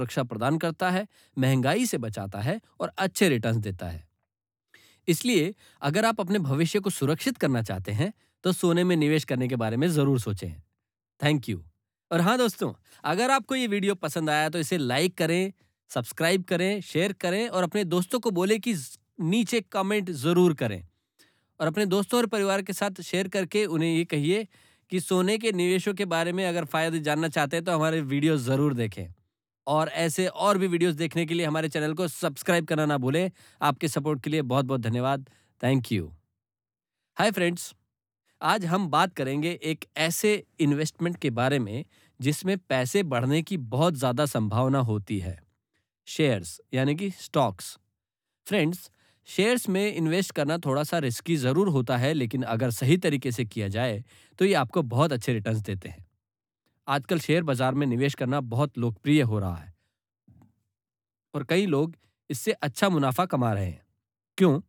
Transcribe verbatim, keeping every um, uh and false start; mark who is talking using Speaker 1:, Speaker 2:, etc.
Speaker 1: सुरक्षा प्रदान करता है, महंगाई से बचाता है और अच्छे रिटर्न्स देता है। इसलिए अगर आप अपने भविष्य को सुरक्षित करना चाहते हैं, तो सोने में निवेश करने के बारे में ज़रूर सोचें। Thank you. और हाँ दोस्तों, अगर आपको ये वीडियो पसंद आया तो इसे लाइक करें, सब्सक्राइब करें, शेयर करें और अपने दोस्तों को बोलें कि ज़ नीचे कमेंट ज़रूर करें। और अपने दोस्तों और परिवार के साथ शेयर करके उन्हें ये कहिए कि सोने के निवेशों के बारे में अगर फ़ायदे जानना चाहते हैं तो हमारे वीडियो ज़रूर देखें। और ऐसे और भी वीडियोज़ देखने के लिए हमारे चैनल को सब्सक्राइब करना ना भूलें। आपके सपोर्ट के लिए बहुत-बहुत धन्यवाद। Thank you. हाय फ्रेंड्स, आज हम बात करेंगे एक ऐसे इन्वेस्टमेंट के बारे में जिसमें पैसे बढ़ने की बहुत ज़्यादा संभावना होती है। शेयर्स यानी कि स्टॉक्स। फ्रेंड्स, शेयर्स में इन्वेस्ट करना थोड़ा-सा रिस्की ज़रूर होता है, लेकिन अगर सही तरीके से किया जाए, तो ये आपको बहुत अच्छे रिटर्न्स देते हैं। आजकल शेयर बाज़ार में निवेश करना बहुत लोकप्रिय हो रहा है और कई लोग इससे अच्छा मुनाफ़ा कमा रहे हैं। क्यों?